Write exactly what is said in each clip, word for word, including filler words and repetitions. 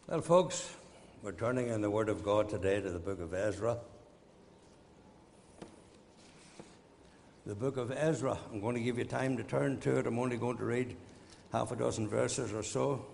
Well, folks, we're turning in the Word of God today to the book of Ezra. The book of Ezra. I'm going to give you time to turn to it. I'm only going to read half a dozen verses or so.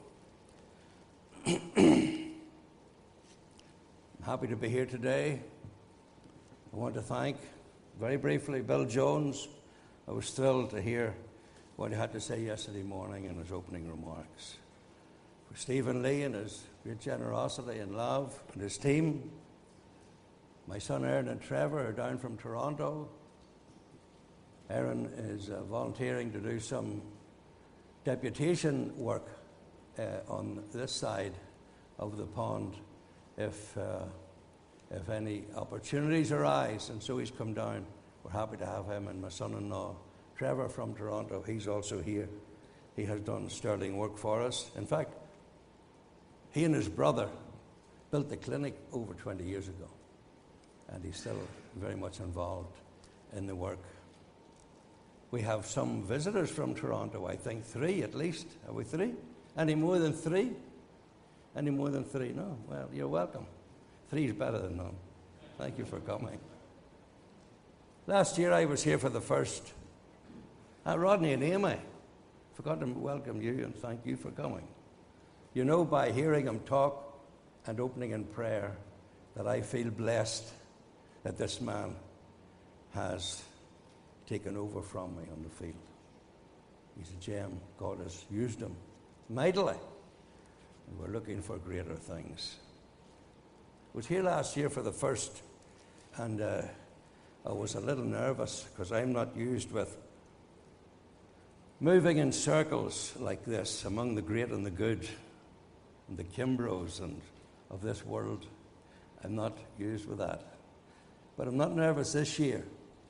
I'm happy to be here today. I want to thank, very briefly, Bill Jones. I was thrilled to hear what he had to say yesterday morning in his opening remarks. For Stephen Lee and his great generosity and love, and his team. My son Aaron and Trevor are down from Toronto. Aaron is uh, volunteering to do some deputation work uh, on this side of the pond if, uh, if any opportunities arise, and so he's come down. We're happy to have him, and my son-in-law Trevor from Toronto, he's also here. He has done sterling work for us. In fact, he and his brother built the clinic over twenty years ago, and he's still very much involved in the work. We have some visitors from Toronto, I think three at least. Are we three? Any more than three? Any more than three? No? Well, you're welcome. Three is better than none. Thank you for coming. Last year I was here for the first. Uh, Rodney and Amy, forgot to welcome you and thank you for coming. You know, by hearing him talk and opening in prayer, that I feel blessed that this man has taken over from me on the field. He's a gem. God has used him mightily, and we're looking for greater things. I was here last year for the first, and uh, I was a little nervous because I'm not used with moving in circles like this among the great and the good, and the Kimbros and of this world. I'm not used with that. But I'm not nervous this year.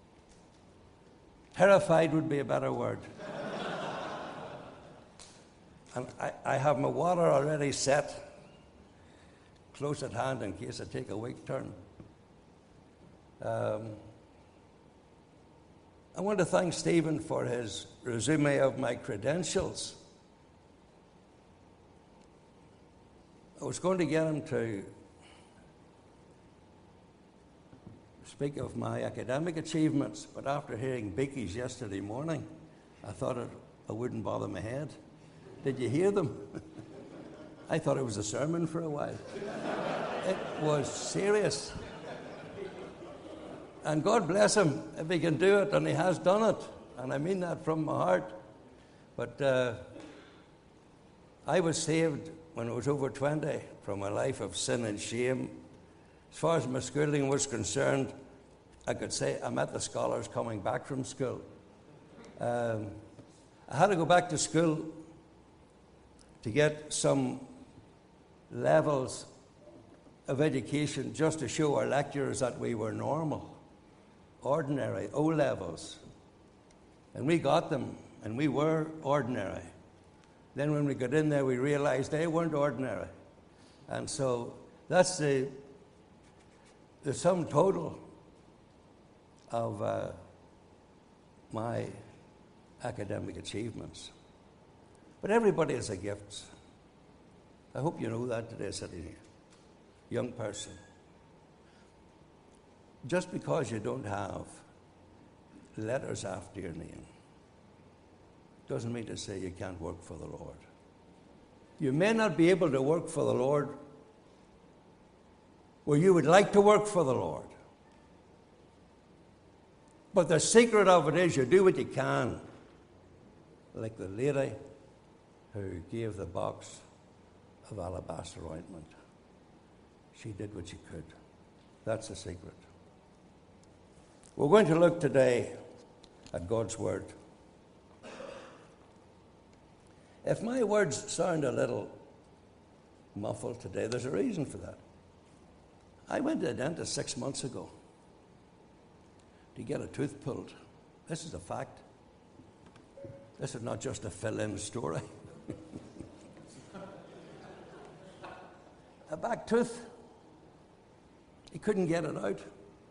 Terrified would be a better word. And I, I have my water already set, close at hand in case I take a weak turn. Um, I want to thank Stephen for his resume of my credentials. I was going to get him to speak of my academic achievements, but after hearing Beaky's yesterday morning, I thought it, I wouldn't bother my head. Did you hear them? I thought it was a sermon for a while. It was serious. And God bless him if he can do it, and he has done it. And I mean that from my heart. But uh, I was saved when I was over twenty from a life of sin and shame. As far as my schooling was concerned, I could say I met the scholars coming back from school. Um, I had to go back to school to get some levels of education just to show our lecturers that we were normal, ordinary, O-levels. And we got them, and we were ordinary. Then when we got in there, we realized they weren't ordinary. And so that's the, the sum total of uh, my academic achievements. But everybody has a gift. I hope you know that today, sitting here. Young person. Just because you don't have letters after your name doesn't mean to say you can't work for the Lord. You may not be able to work for the Lord where you would like to work for the Lord. But the secret of it is you do what you can. Like the lady who gave the box of alabaster ointment. She did what she could. That's the secret. We're going to look today at God's Word. If my words sound a little muffled today, there's a reason for that. I went to a dentist six months ago to get a tooth pulled. This is a fact. This is not just a fill-in story. A back tooth. He couldn't get it out.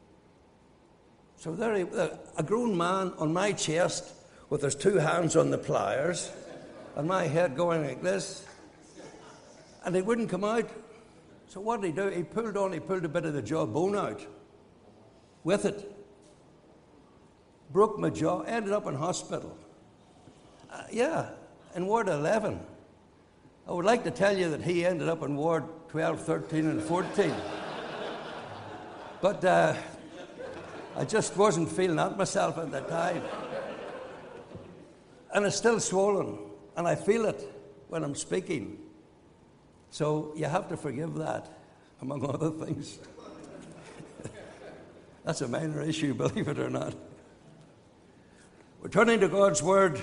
So there he, a grown man on my chest with his two hands on the pliers and my head going like this. And it wouldn't come out. So what did he do? He pulled on, he pulled a bit of the jawbone out with it. Broke my jaw, ended up in hospital. Uh, yeah, in Ward eleven. I would like to tell you that he ended up in Ward twelve, thirteen, and fourteen. But uh, I just wasn't feeling that myself at the time. And it's still swollen, and I feel it when I'm speaking. So you have to forgive that, among other things. That's a minor issue, believe it or not. We're turning to God's Word.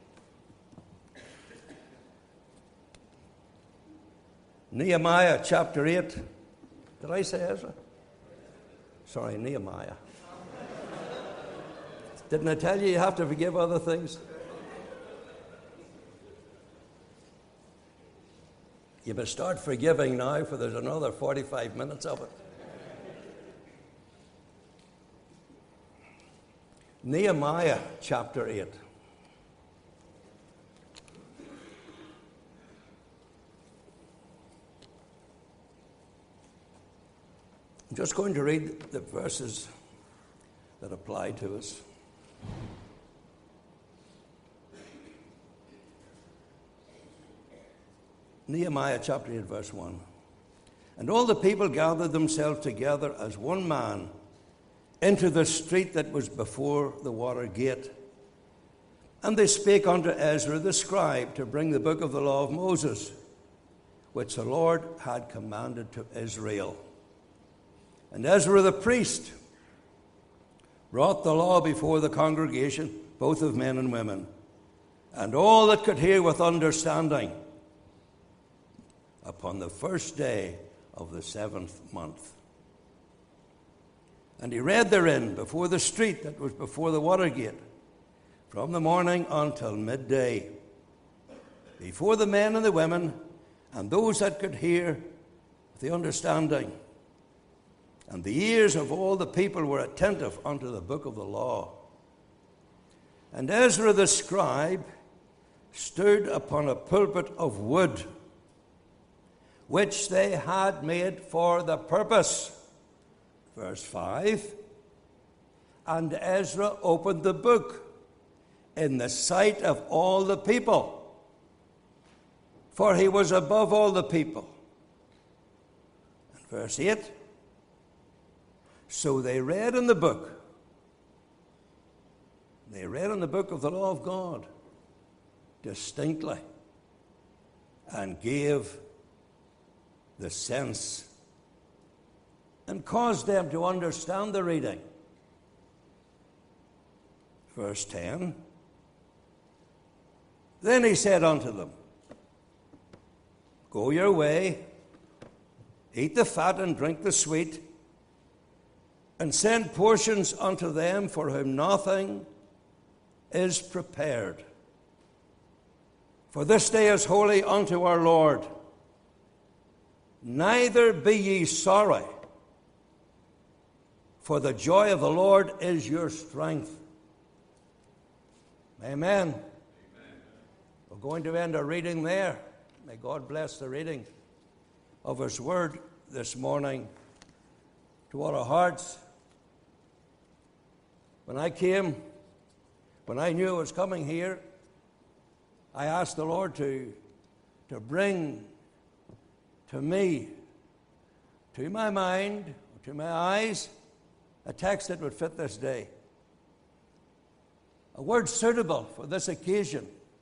Nehemiah chapter eight. Did I say Ezra? Sorry, Nehemiah. Didn't I tell you you have to forgive other things? You must start forgiving now, for there's another forty-five minutes of it. Nehemiah chapter eight. I'm just going to read the verses that apply to us. Nehemiah chapter eight, verse one. And all the people gathered themselves together as one man into the street that was before the water gate. And they spake unto Ezra the scribe to bring the book of the law of Moses, which the Lord had commanded to Israel. And Ezra the priest brought the law before the congregation, both of men and women, and all that could hear with understanding, upon the first day of the seventh month. And he read therein before the street that was before the water gate, from the morning until midday, before the men and the women, and those that could hear with the understanding. And the ears of all the people were attentive unto the book of the law. And Ezra the scribe stood upon a pulpit of wood, which they had made for the purpose. Verse five. And Ezra opened the book in the sight of all the people, for he was above all the people. And verse eight. So they read in the book. They read in the book of the law of God distinctly, and gave the sense and caused them to understand the reading. Verse ten. Then he said unto them, Go your way, eat the fat and drink the sweet, and send portions unto them for whom nothing is prepared. For this day is holy unto our Lord. Neither be ye sorry, for the joy of the Lord is your strength. Amen. Amen. We're going to end our reading there. May God bless the reading of His Word this morning to all our hearts. When I came, when I knew I was coming here, I asked the Lord to, to bring to me, to my mind, to my eyes, a text that would fit this day. A word suitable for this occasion.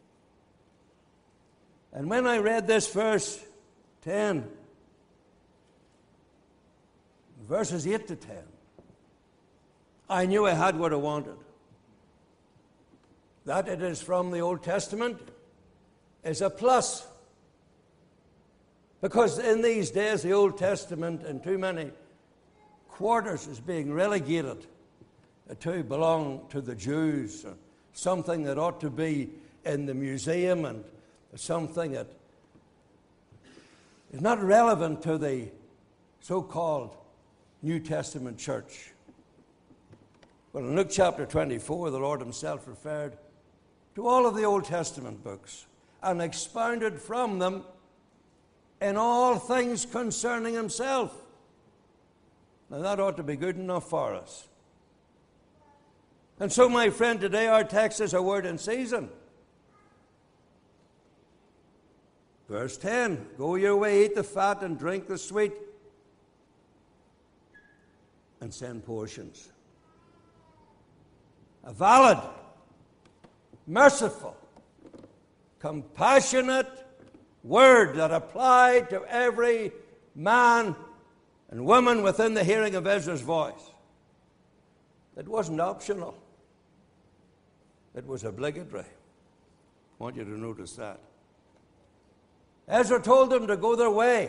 And when I read this verse ten, verses eight to ten, I knew I had what I wanted. That it is from the Old Testament is a plus. Because in these days, the Old Testament in too many quarters is being relegated to belong to the Jews, something that ought to be in the museum, and something that is not relevant to the so-called New Testament church. Well, in Luke chapter twenty-four, the Lord Himself referred to all of the Old Testament books and expounded from them in all things concerning himself. Now that ought to be good enough for us. And so, my friend, today our text is a word in season. Verse ten, go your way, eat the fat and drink the sweet, and send portions. A valid, merciful, compassionate word that applied to every man and woman within the hearing of Ezra's voice. It wasn't optional. It was obligatory. I want you to notice that. Ezra told them to go their way,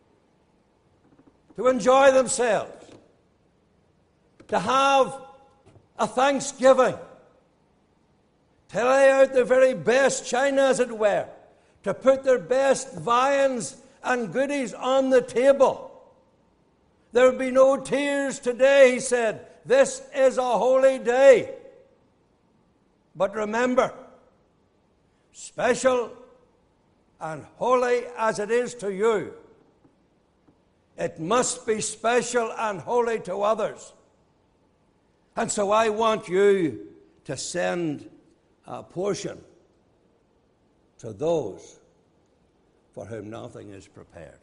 to enjoy themselves, to have a thanksgiving, to lay out the very best china, as it were, to put their best viands and goodies on the table. There will be no tears today, he said. This is a holy day. But remember, special and holy as it is to you, it must be special and holy to others. And so I want you to send a portion to those for whom nothing is prepared.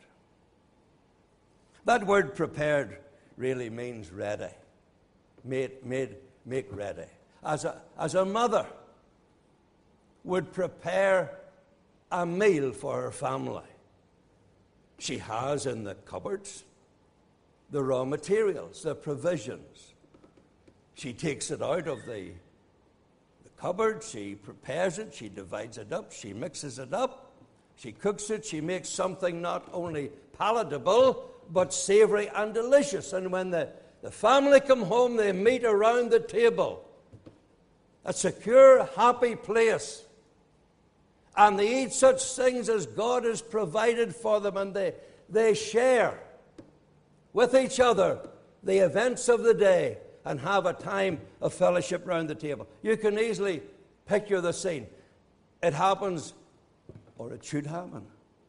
That word prepared really means ready. Made, made, make ready. As a, as a mother would prepare a meal for her family, she has in the cupboards the raw materials, the provisions. She takes it out of the, the cupboard, she prepares it, she divides it up, she mixes it up, she cooks it, she makes something not only palatable, but savory and delicious. And when the, the family come home, they meet around the table. A secure, happy place. And they eat such things as God has provided for them, and they, they share with each other the events of the day and have a time of fellowship around the table. You can easily picture the scene. It happens, or it should happen,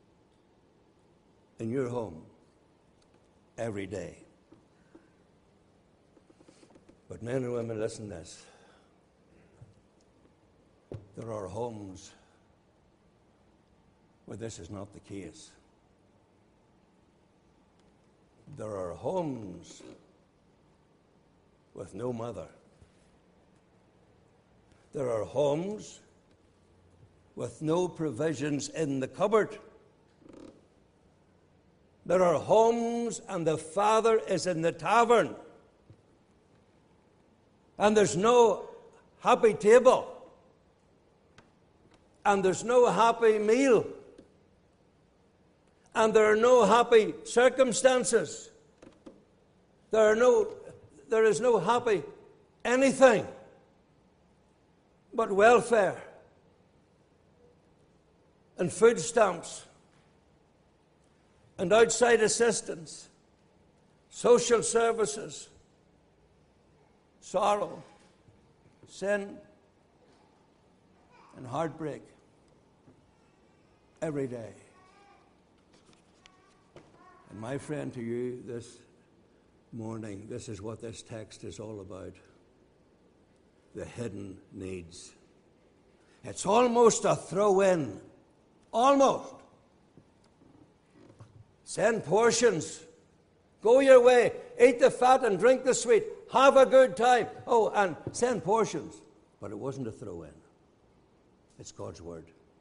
in your home every day. But men and women, listen to this. There are homes where this is not the case. There are homes with no mother. There are homes with no provisions in the cupboard. There are homes and the father is in the tavern. And there's no happy table. And there's no happy meal. And there are no happy circumstances. There are no, there is no happy anything but welfare and food stamps and outside assistance, social services, sorrow, sin, and heartbreak every day. And my friend, to you this morning, this is what this text is all about. The hidden needs. It's almost a throw-in. Almost. Send portions. Go your way. Eat the fat and drink the sweet. Have a good time. Oh, and send portions. But it wasn't a throw-in. It's God's word.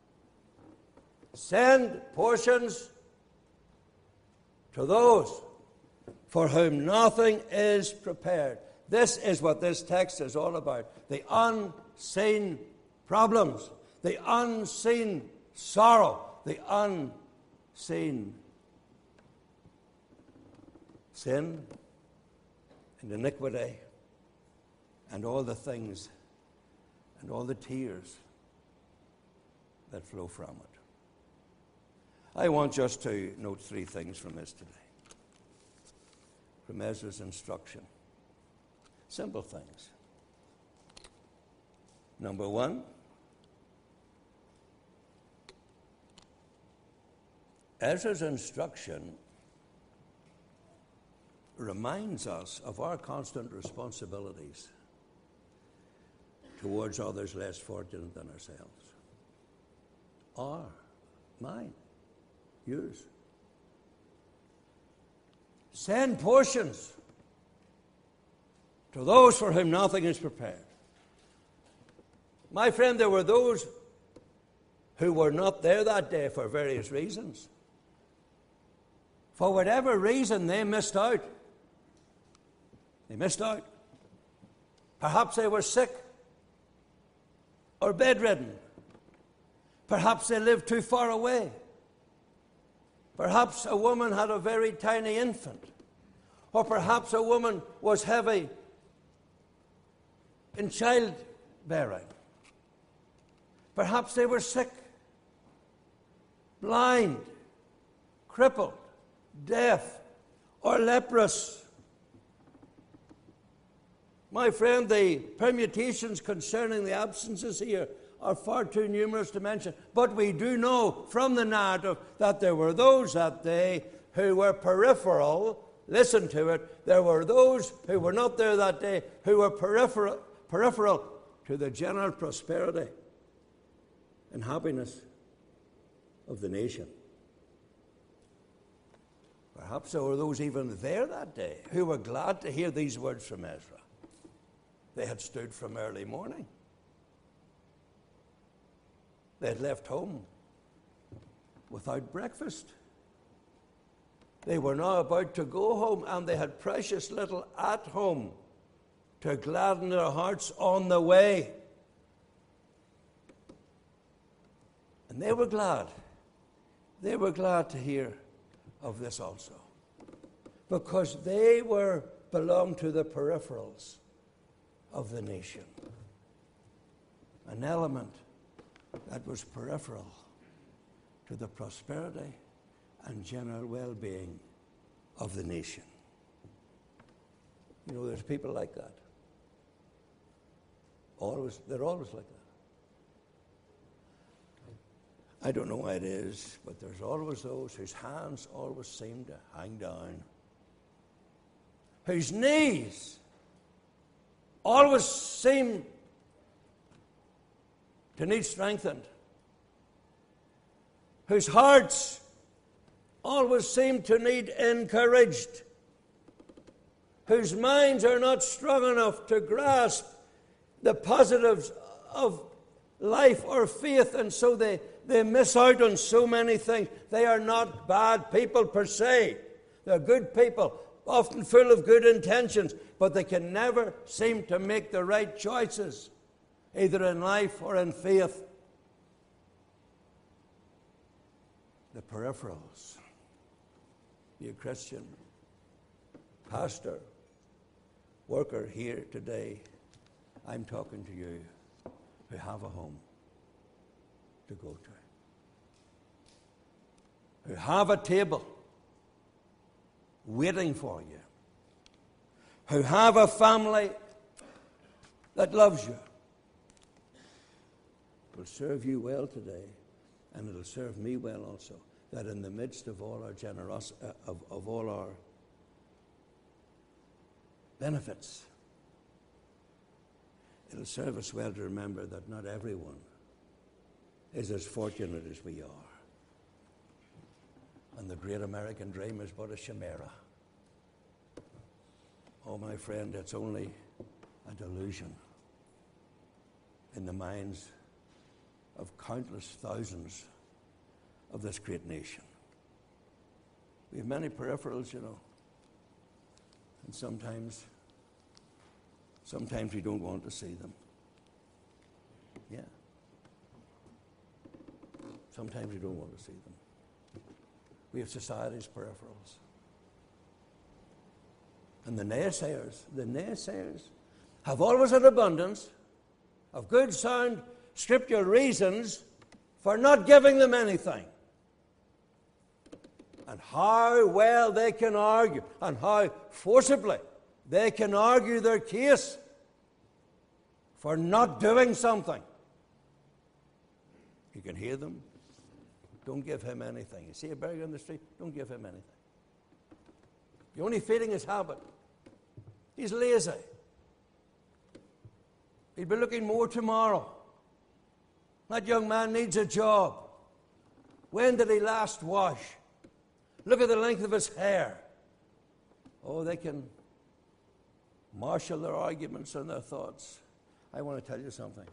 Send portions to those for whom nothing is prepared. This is what this text is all about. The unseen problems, the unseen sorrow, the unseen sin and iniquity and all the things and all the tears that flow from it. I want just to note three things from this today, from Ezra's instruction. Simple things. Number one, Ezra's instruction reminds us of our constant responsibilities towards others less fortunate than ourselves. Our, mine, yours. Send portions to those for whom nothing is prepared. My friend, there were those who were not there that day for various reasons. For whatever reason, they missed out. They missed out. Perhaps they were sick or bedridden. Perhaps they lived too far away. Perhaps a woman had a very tiny infant. Or perhaps a woman was heavy in childbearing. Perhaps they were sick, blind, crippled, deaf, or leprous. My friend, the permutations concerning the absences here are far too numerous to mention. But we do know from the narrative that there were those that day who were peripheral. Listen to it. There were those who were not there that day who were peripheral, peripheral to the general prosperity and happiness of the nation. Perhaps there were those even there that day who were glad to hear these words from Ezra. They had stood from early morning. They had left home without breakfast. They were now about to go home, and they had precious little at home to gladden their hearts on the way. And they were glad. They were glad to hear of this also, because they were belonged to the peripherals of the nation, an element that was peripheral to the prosperity and general well-being of the nation. You know, there's people like that. Always, they're always like that. I don't know why it is, but there's always those whose hands always seem to hang down, whose knees always seem to need strengthened, whose hearts always seem to need encouraged, whose minds are not strong enough to grasp the positives of life or faith, and so they, they miss out on so many things. They are not bad people per se. They're good people, often full of good intentions, but they can never seem to make the right choices, either in life or in faith. The peripherals. You Christian, pastor, worker here today, I'm talking to you who have a home to go to, who have a table waiting for you, who have a family that loves you. It will serve you well today, and it will serve me well also, that in the midst of all our generosity, uh, of, of all our benefits, it'll serve us well to remember that not everyone is as fortunate as we are. And the great American dream is but a chimera. Oh, my friend, it's only a delusion in the minds of countless thousands of this great nation. We have many peripherals, you know, and sometimes Sometimes we don't want to see them. Yeah. Sometimes we don't want to see them. We have society's peripherals. And the naysayers, the naysayers have always had abundance of good, sound, scriptural reasons for not giving them anything. And how well they can argue, and how forcibly they can argue their case for not doing something. You can hear them don't give him anything. You see a beggar in the street, don't give him anything. You're only feeding his habit. He's lazy. He'll be looking more tomorrow. That young man needs a job. When did he last wash? Look at the length of his hair. Oh, they can marshal their arguments and their thoughts. I want to tell you something.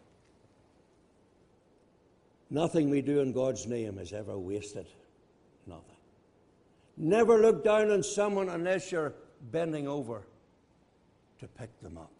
Nothing we do in God's name is ever wasted. Nothing. Never look down on someone unless you're bending over to pick them up.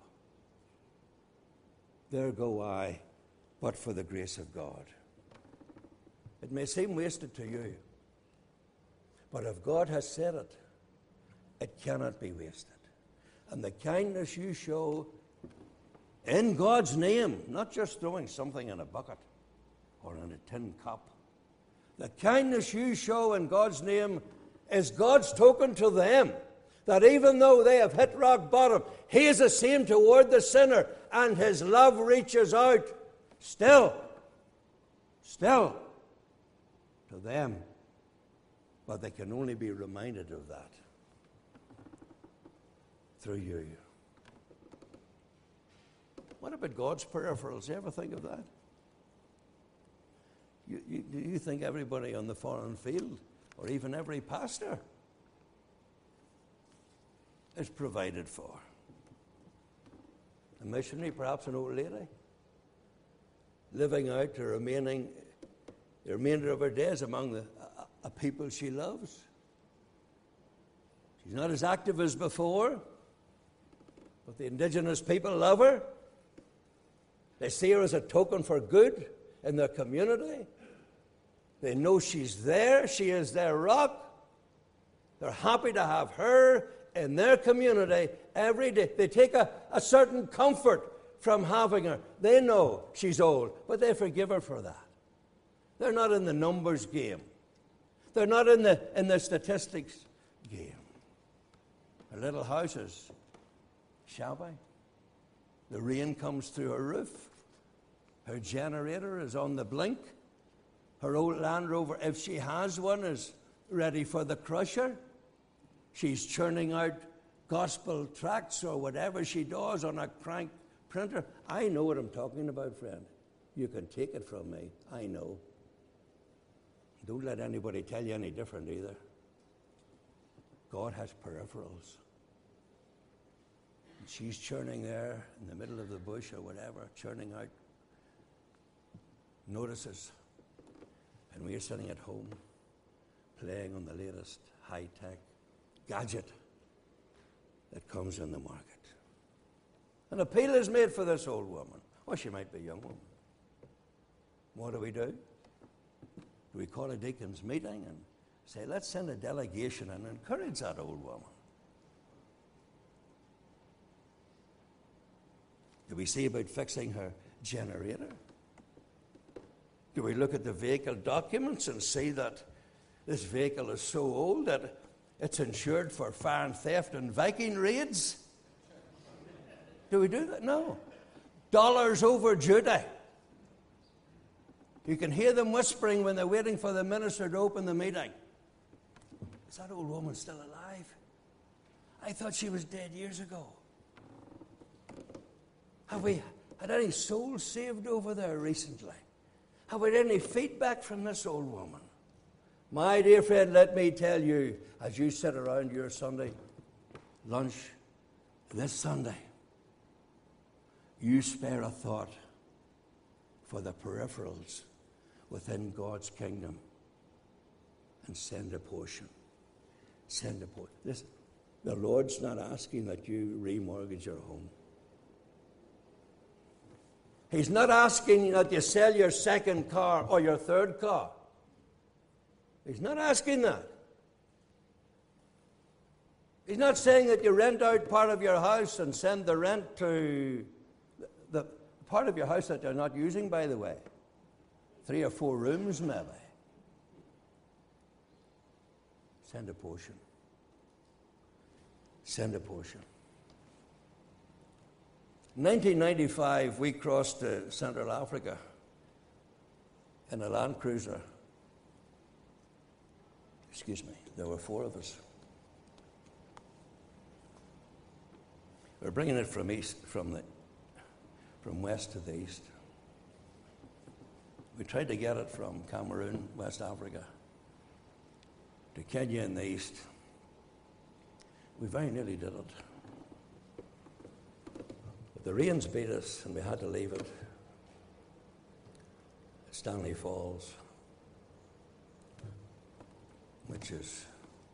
There go I, but for the grace of God. It may seem wasted to you, but if God has said it, it cannot be wasted. And the kindness you show in God's name, not just throwing something in a bucket or in a tin cup, the kindness you show in God's name is God's token to them that even though they have hit rock bottom, He is the same toward the sinner, and His love reaches out still, still to them. But they can only be reminded of that through you. What about God's peripherals? You ever think of that? You, you, do you think everybody on the foreign field, or even every pastor, is provided for? A missionary, perhaps an old lady, living out the remaining, the remainder of her days among the a, a people she loves. She's not as active as before, but the indigenous people love her. They see her as a token for good in their community. They know she's there. She is their rock. They're happy to have her in their community every day. They take a, a certain comfort from having her. They know she's old, but they forgive her for that. They're not in the numbers game. They're not in the, in the statistics game. Her little house is shabby. The rain comes through her roof. Her generator is on the blink. Her old Land Rover, if she has one, is ready for the crusher. She's churning out gospel tracts or whatever she does on a crank printer. I know what I'm talking about, friend. You can take it from me. I know. Don't let anybody tell you any different either. God has peripherals. And she's churning there in the middle of the bush or whatever, churning out notices. And we're sitting at home playing on the latest high-tech gadget that comes in the market. An appeal is made for this old woman. Or she might be a young woman. What do we do? Do we call a deacon's meeting and say, let's send a delegation and encourage that old woman? Do we see about fixing her generator? Do we look at the vehicle documents and see that this vehicle is so old that it's insured for fire and theft and Viking raids? Do we do that? No. Dollars overdue. You can hear them whispering when they're waiting for the minister to open the meeting. Is that old woman still alive? I thought she was dead years ago. Have we had any souls saved over there recently? Have we had any feedback from this old woman? My dear friend, let me tell you, as you sit around your Sunday lunch this Sunday, you spare a thought for the peripherals within God's kingdom and send a portion. Send a portion. Listen, the Lord's not asking that you remortgage your home. He's not asking that you sell your second car or your third car. He's not asking that. He's not saying that you rent out part of your house and send the rent to the, the part of your house that you're not using, by the way. Three or four rooms, maybe. Send a portion. Send a portion. In nineteen ninety-five, we crossed to Central Africa in a Land Cruiser. Excuse me. There were four of us. We're bringing it from east, from the, from west to the east. We tried to get it from Cameroon, West Africa, to Kenya in the east. We very nearly did it. But the rains beat us, and we had to leave it at Stanley Falls, which is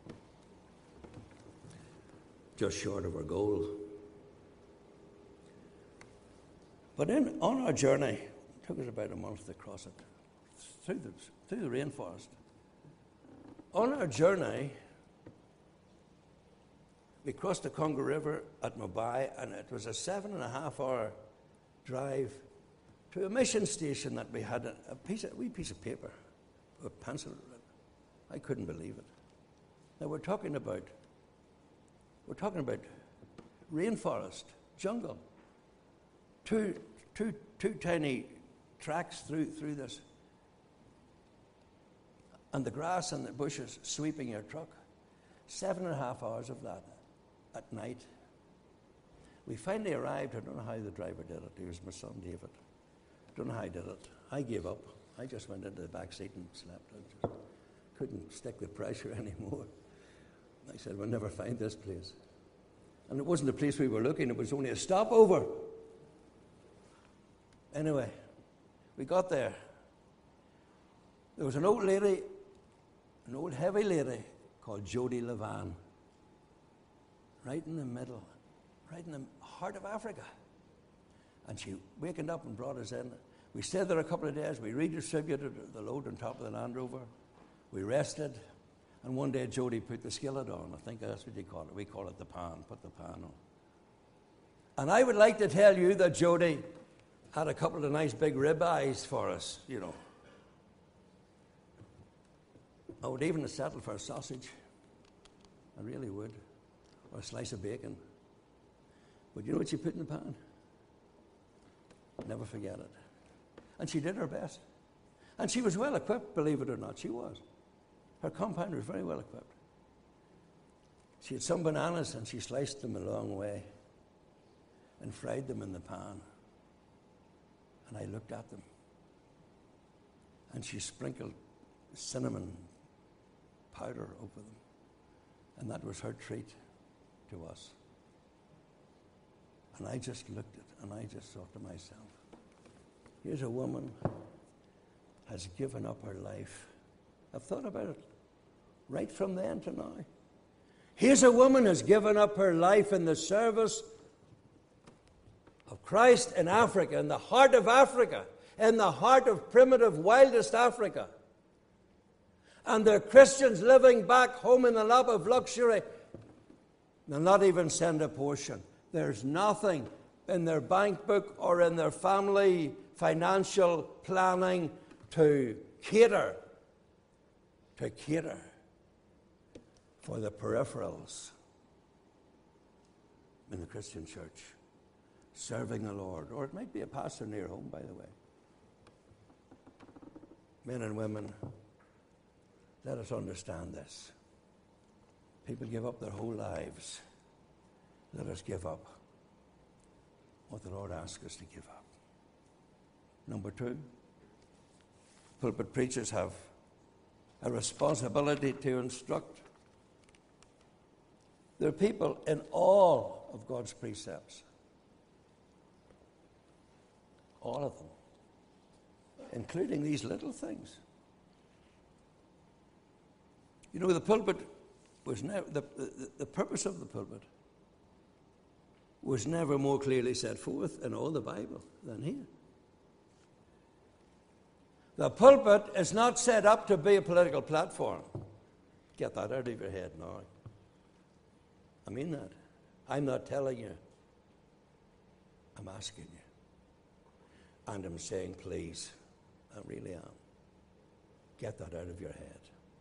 just short of our goal. But in, on our journey, it took us about a month to cross it, through the, through the rainforest. On our journey, we crossed the Congo River at Mumbai, and it was a seven and a half hour drive to a mission station that we had a, a piece of, a wee piece of paper, a pencil. I couldn't believe it. Now we're talking about, we're talking about rainforest, jungle, two, two, two tiny tracks through through this, and the grass and the bushes sweeping your truck. Seven and a half hours of that at night. We finally arrived. I don't know how the driver did it. He was my son, David. I don't know how he did it. I gave up. I just went into the back seat and slept. I just couldn't stick the pressure anymore. I said, we'll never find this place. And it wasn't the place we were looking. It was only a stopover. Anyway, we got there. There was an old lady, an old heavy lady called Jody Levan, right in the middle, right in the heart of Africa. And she wakened up and brought us in. We stayed there a couple of days. We redistributed the load on top of the Land Rover. We rested. And one day Jody put the skillet on. I think that's what you call it. We call it the pan. Put the pan on. And I would like to tell you that Jody had a couple of nice big rib eyes for us, you know. I would even have settled for a sausage. I really would. Or a slice of bacon. But you know what she put in the pan? Never forget it. And she did her best. And she was well equipped, believe it or not, she was. Her compound was very well equipped. She had some bananas and she sliced them a long way and fried them in the pan. And I looked at them. And she sprinkled cinnamon powder over them. And that was her treat to us. And I just looked at it and I just thought to myself, here's a woman has given up her life. I've thought about it right from then to now. Here's a woman who's given up her life in the service of Christ in Africa, in the heart of Africa, in the heart of primitive, wildest Africa. And there are Christians living back home in the lap of luxury. They'll not even send a portion. There's nothing in their bank book or in their family financial planning to cater, to cater for the peripherals in the Christian church, serving the Lord. Or it might be a pastor near home, by the way. Men and women, let us understand this. People give up their whole lives. Let us give up what the Lord asks us to give up. Number two, pulpit preachers have a responsibility to instruct. There are people in all of God's precepts, all of them, including these little things. You know, the pulpit was never, the, the, the purpose of the pulpit was never more clearly set forth in all the Bible than here. The pulpit is not set up to be a political platform. Get that out of your head now. I mean that. I'm not telling you. I'm asking you. And I'm saying, please, I really am. Get that out of your head.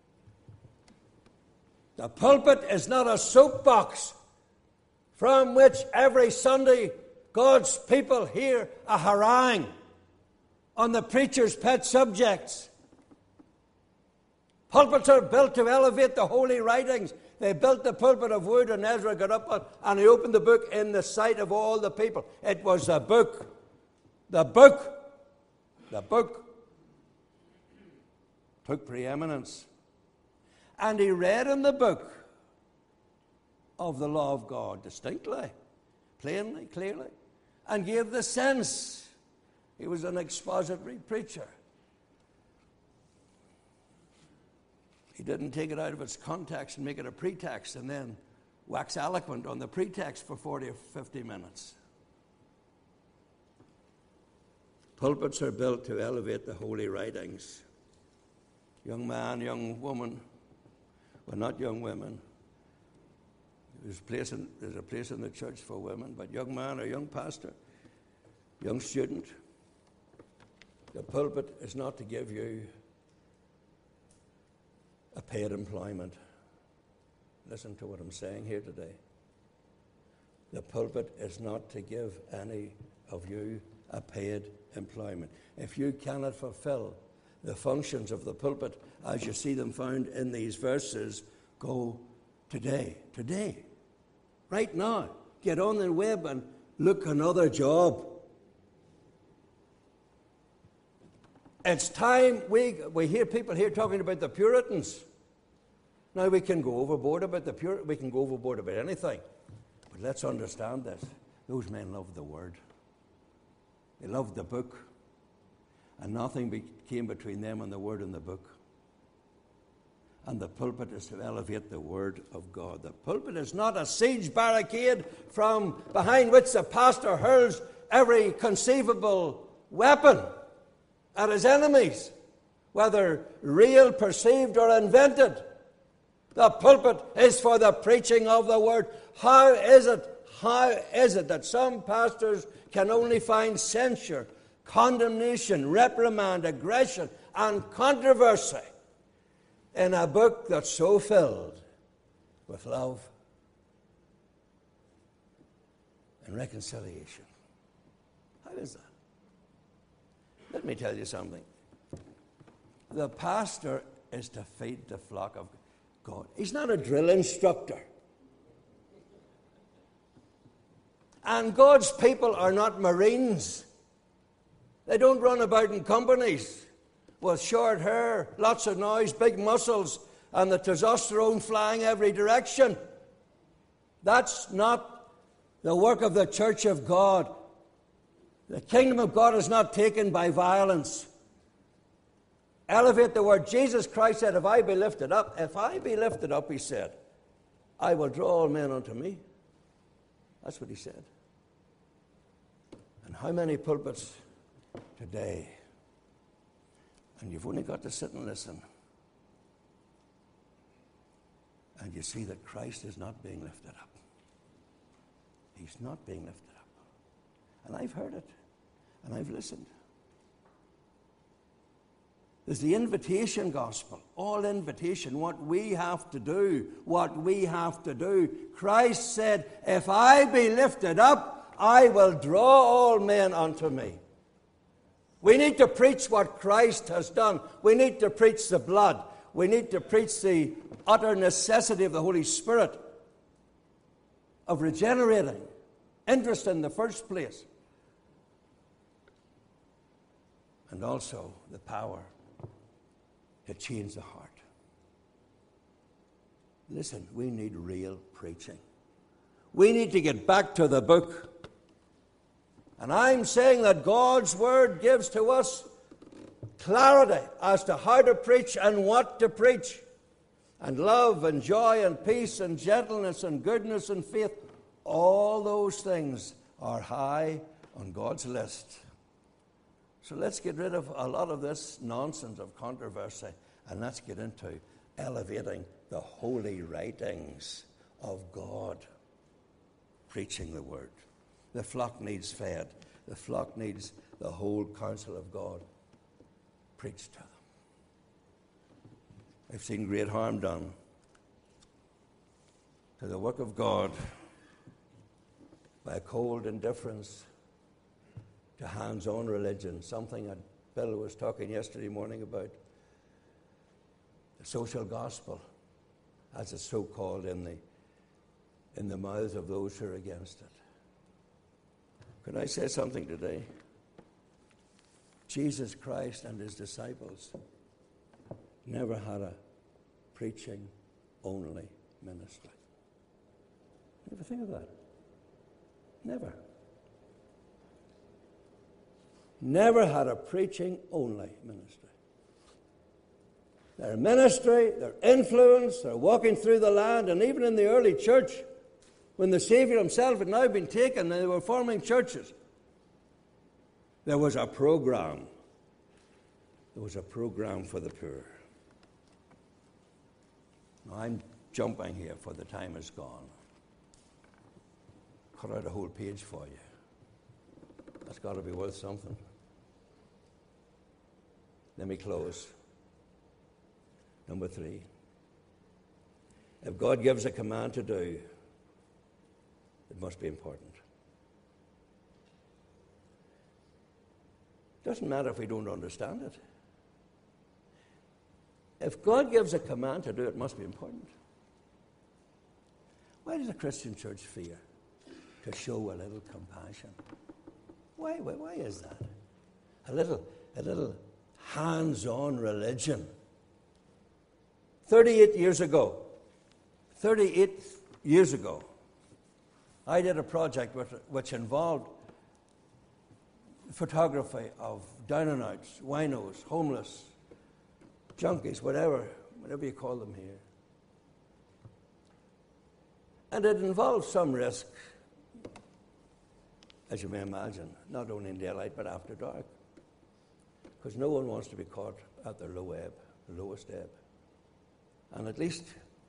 The pulpit is not a soapbox from which every Sunday God's people hear a harangue on the preacher's pet subjects. Pulpits are built to elevate the holy writings. They built the pulpit of wood, and Ezra got up on, and he opened the book in the sight of all the people. It was the book. The book. The book took preeminence. And he read in the book of the law of God distinctly, plainly, clearly, and gave the sense. He was an expository preacher. He didn't take it out of its context and make it a pretext and then wax eloquent on the pretext for forty or fifty minutes. Pulpits are built to elevate the holy writings. Young man, young woman, well, not young women. There's a place in, there's a place in the church for women, but young man or young pastor, young student, the pulpit is not to give you a paid employment. Listen to what I'm saying here today. The pulpit is not to give any of you a paid employment. If you cannot fulfill the functions of the pulpit as you see them found in these verses, go today, today, right now. Get on the web and look another job. It's time we we hear people here talking about the Puritans. Now we can go overboard about the Pur- we can go overboard about anything, but let's understand this: those men loved the Word. They loved the book, and nothing be- came between them and the Word and the book. And the pulpit is to elevate the Word of God. The pulpit is not a siege barricade from behind which the pastor hurls every conceivable weapon at his enemies, whether real, perceived, or invented. The pulpit is for the preaching of the Word. How is it, how is it that some pastors can only find censure, condemnation, reprimand, aggression, and controversy in a book that's so filled with love and reconciliation? How is that? Let me tell you something. The pastor is to feed the flock of God. He's not a drill instructor. And God's people are not Marines. They don't run about in companies with short hair, lots of noise, big muscles, and the testosterone flying every direction. That's not the work of the church of God. The kingdom of God is not taken by violence. Elevate the Word. Jesus Christ said, if I be lifted up, if I be lifted up, he said, I will draw all men unto me. That's what he said. And how many pulpits today? And you've only got to sit and listen. And you see that Christ is not being lifted up. He's not being lifted up. And I've heard it. And I've listened. There's the invitation gospel. All invitation. What we have to do. What we have to do. Christ said, if I be lifted up, I will draw all men unto me. We need to preach what Christ has done. We need to preach the blood. We need to preach the utter necessity of the Holy Spirit, of regenerating, interest in the first place, and also the power to change the heart. Listen, we need real preaching. We need to get back to the book. And I'm saying that God's Word gives to us clarity as to how to preach and what to preach. And love and joy and peace and gentleness and goodness and faith. All those things are high on God's list. So let's get rid of a lot of this nonsense of controversy and let's get into elevating the holy writings of God. Preaching the Word. The flock needs fed. The flock needs the whole counsel of God preached to them. I've seen great harm done to the work of God by a cold indifference to hands-on religion, something that Bill was talking yesterday morning about. the social gospel, as it's so called in the, in the mouths of those who are against it. Can I say something today? Jesus Christ and his disciples never had a preaching-only ministry. Never think of that. Never. Never had a preaching-only ministry. Their ministry, their influence, their walking through the land, and even in the early church, when the Savior himself had now been taken and they were forming churches, there was a program. There was a program for the poor. Now, I'm jumping here, for the time is gone. Cut out a whole page for you. That's got to be worth something. Let me close. Number three. If God gives a command to do, it must be important. It doesn't matter if we don't understand it. If God gives a command to do it, it must be important. Why does a Christian church fear to show a little compassion? Why, why, why is that? A little, a little hands-on religion. Thirty-eight years ago, thirty-eight years ago, I did a project which, which involved photography of down-and-outs, winos, homeless, junkies, whatever, whatever you call them here. And it involved some risk, as you may imagine, not only in daylight but after dark, because no one wants to be caught at their low ebb, the lowest ebb. And at least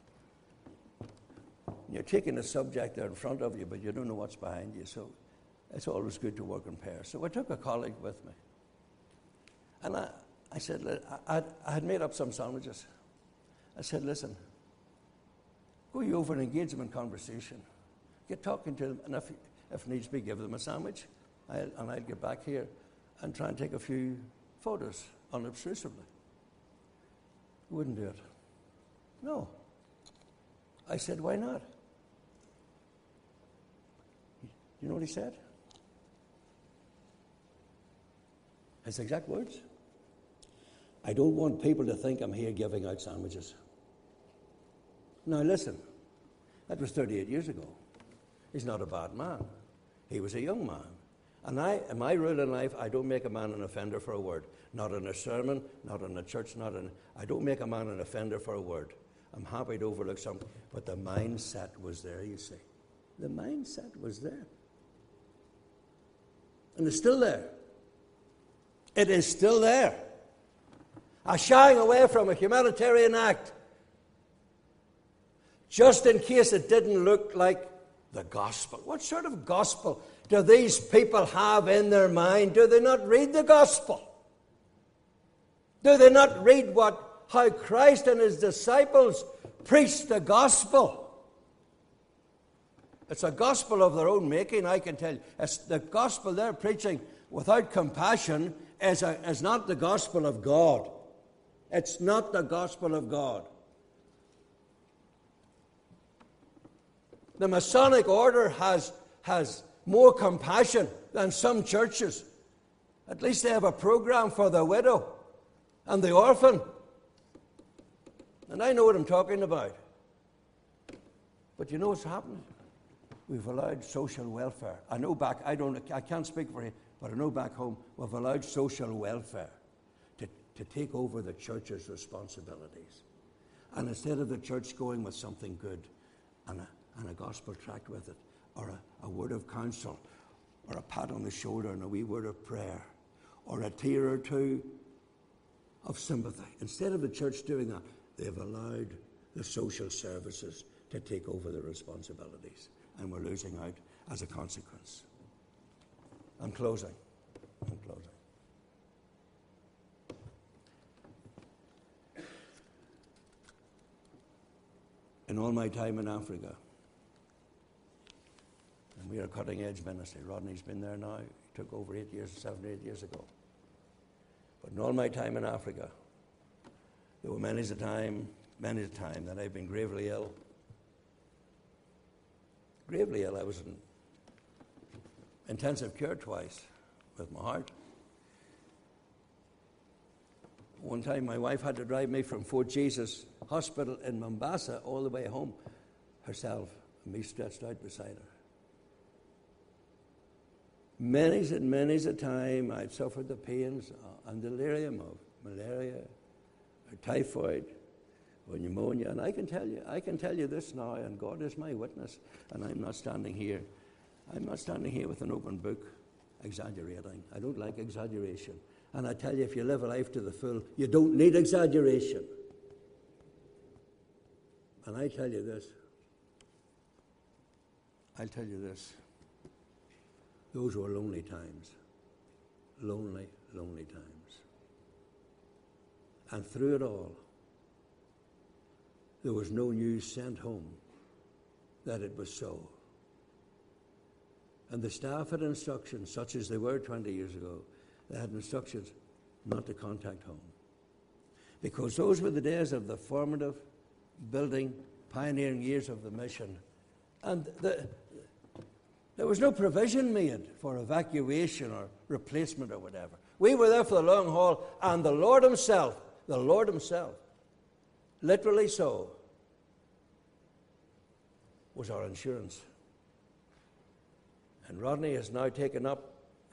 you're taking a subject there in front of you, but you don't know what's behind you, so it's always good to work in pairs. So I took a colleague with me, and I, I said, I, I had made up some sandwiches. I said, listen, go you over and engage them in conversation. Get talking to them, and if, if needs be, give them a sandwich. I'll, and I'll get back here and try and take a few photos unobtrusively. He wouldn't do it. No. I said, why not? You know what he said? His exact words. I don't want people to think I'm here giving out sandwiches. Now listen, that was thirty-eight years ago. He's not a bad man. He was a young man. And I, in my rule in life, I don't make a man an offender for a word. Not in a sermon, not in a church, not in... I don't make a man an offender for a word. I'm happy to overlook something. But the mindset was there, you see. The mindset was there. And it's still there. It is still there. A shying away from a humanitarian act, just in case it didn't look like the gospel. What sort of gospel do these people have in their mind? Do they not read the gospel? Do they not read what how Christ and his disciples preached the gospel? It's a gospel of their own making, I can tell you. It's the gospel they're preaching without compassion is, a, is not the gospel of God. It's not the gospel of God. The Masonic order has, has more compassion than some churches. At least they have a program for the widow and the orphan. And I know what I'm talking about. But you know what's happening? We've allowed social welfare. I know back, I don't, I can't speak for you, but I know back home, we've allowed social welfare to, to take over the church's responsibilities. And instead of the church going with something good and a, and a gospel tract with it, or a, a word of counsel, or a pat on the shoulder and a wee word of prayer, or a tear or two of sympathy, instead of the church doing that, they've allowed the social services to take over the responsibilities, and we're losing out as a consequence. I'm closing. I'm closing. In all my time in Africa, and we are cutting-edge ministry. Rodney's been there now. He took over eight years, seven, eight years ago. But in all my time in Africa, There were many a time, many a time that I've been gravely ill. Gravely ill. I was in intensive care twice with my heart. One time my wife had to drive me from Fort Jesus Hospital in Mombasa all the way home herself, and me stretched out beside her. Many's and many's a time I'd suffered the pains and delirium of malaria or typhoid or pneumonia. And I can tell you, I can tell you this now, and God is my witness, and I'm not standing here. I'm not standing here with an open book exaggerating. I don't like exaggeration. And I tell you, if you live a life to the full, you don't need exaggeration. And I tell you this. I'll tell you this. Those were lonely times. Lonely, lonely times. And through it all, there was no news sent home that it was so. And the staff had instructions, such as they were twenty years ago. They had instructions not to contact home. Because those were the days of the formative, building, pioneering years of the mission. And the, there was no provision made for evacuation or replacement or whatever. We were there for the long haul, and the Lord himself, the Lord himself, literally so, was our insurance. And Rodney has now taken up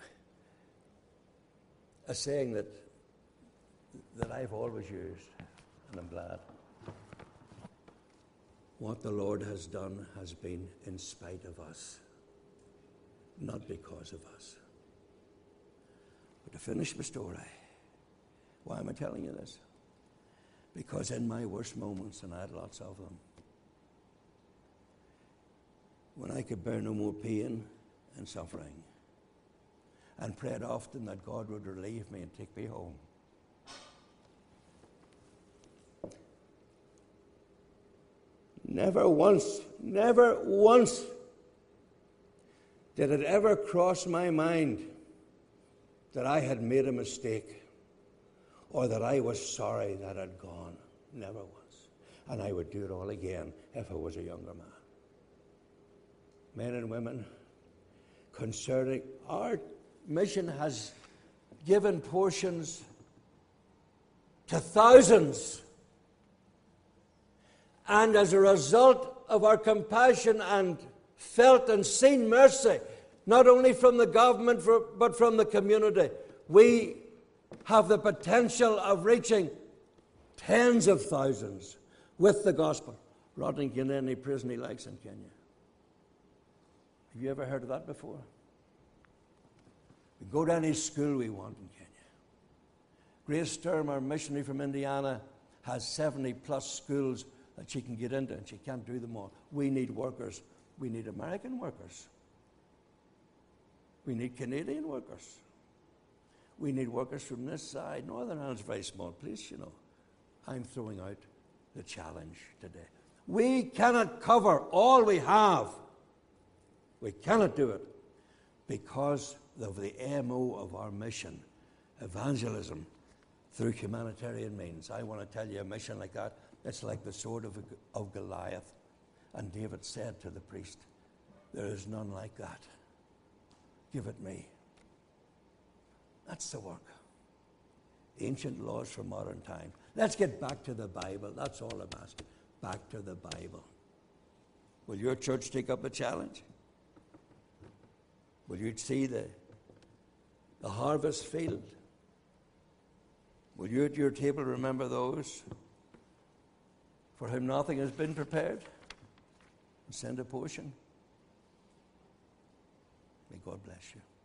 a saying that that I've always used, and I'm glad. What the Lord has done has been in spite of us, not because of us. But to finish my story, why am I telling you this? Because in my worst moments, and I had lots of them, when I could bear no more pain and suffering, and prayed often that God would relieve me and take me home, never once, never once did it ever cross my mind that I had made a mistake or that I was sorry that I'd gone. Never once. And I would do it all again if I was a younger man. Men and women, concerning our mission has given portions to thousands. And as a result of our compassion and felt and seen mercy, not only from the government but from the community, we have the potential of reaching tens of thousands with the gospel. Rodney can any prison he likes in Kenya. Have you ever heard of that before? We go to any school we want in Kenya. Grace Sturm, our missionary from Indiana, has seventy plus schools that she can get into, and she can't do them all. We need workers. We need American workers. We need Canadian workers. We need workers from this side. Northern Ireland's a very small place, you know. I'm throwing out the challenge today. We cannot cover all we have. We cannot do it because of the M O of our mission, evangelism through humanitarian means. I want to tell you a mission like that, it's like the sword of, of Goliath. And David said to the priest, there is none like that. Give it me. That's the work. Ancient laws for modern time. Let's get back to the Bible. That's all I'm asking. Back to the Bible. Will your church take up the challenge? Will you see the, the harvest field? Will you at your table remember those for whom nothing has been prepared? And send a portion? May God bless you.